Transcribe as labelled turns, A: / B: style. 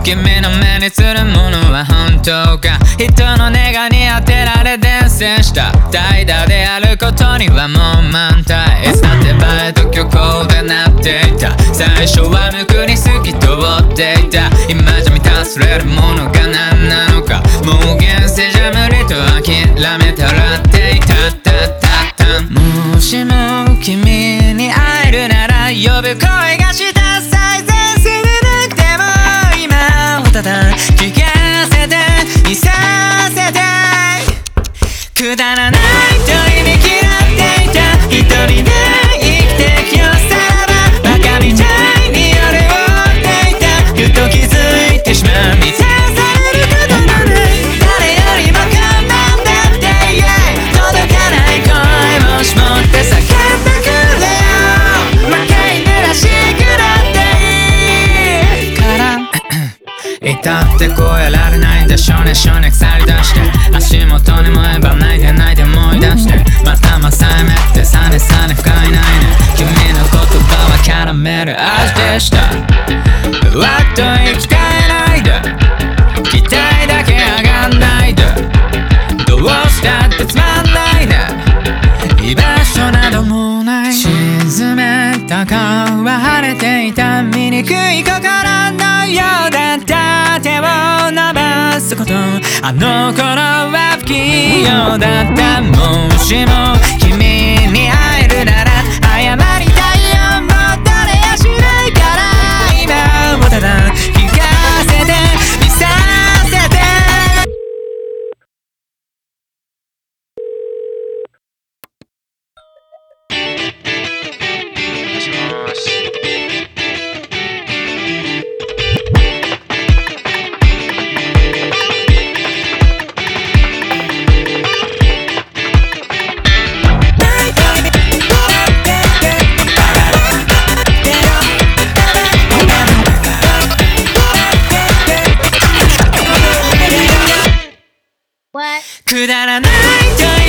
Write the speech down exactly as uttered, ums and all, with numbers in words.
A: 君の目にするものは本当か。人の願いに当てられ伝染した代打であることにはもう満タイ。いつだってバイト虚構でなっていた。最初は無垢に透き通っていた。今じゃ満たされるものが何なのか。もう現世じゃ無理と諦めたらっていた。たたたもしも君に会えるなら呼ぶ声がした最前線でなくても今をただ聞かせていさせてくだらないと意味嫌っていた一人で生きてきよさらばバカみたいに俺を追っていたふと気づいてしまう満たされることのない誰よりも頑張ってって、yeah、届かない声を絞って叫んでくれよ負け犬らしくなっていいからいたってこうやられないんだ少年少年腐り出して足元にもえば泣いて泣いて思い出してまたまさえめってさねさね深いないね君の言葉はキャラメル味でしたわっと生き返らないで期待だけ上がんないでどうしたってつまんないね居場所などもない沈めた顔は晴れていた醜い心のようだった手を伸ばすことあの頃は不器用だったもしも君に会えるなら謝りたいよもう誰やしないから今をただ聞かせて見させてもしもーしくだらないと